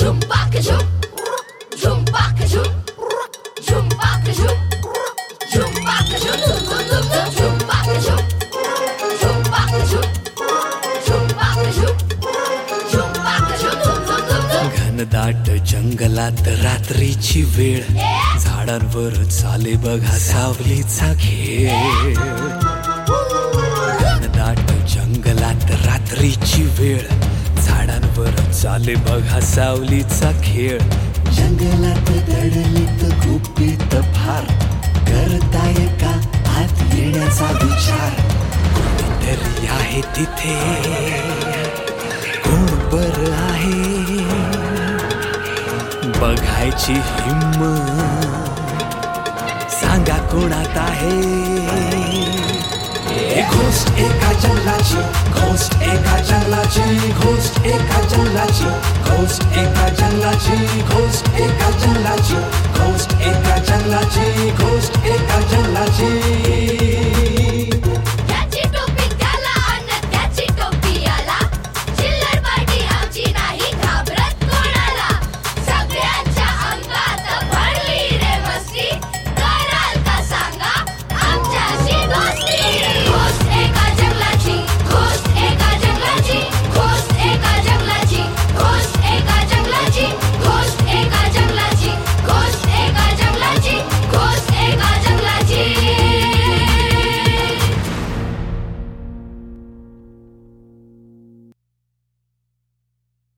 घनदाट जंगलात रात्रीची वेळ, झाडांवर चाले बघा सावलीचा खेळ. घनदाट जंगलात रात्रीची वेळ, झाडांवर चाले बघा सावलीचा खेळ. जंगलात दडलीत गुपित फार, करताय का आत येण्याचा विचार. कोणीतरी आहे तिथे, कोण बरं आहे बघायची हिम्मत, सांगा कोणात आहे. घोस्ट एका जंगलाची, घोस्ट एका जंगलाची, घोस्ट एका जंगलाची, घोस्ट एका जंगलाची, घोस्ट एका जंगलाची, घोस्ट एका जंगलाची, घोस्ट एका जंगलाची.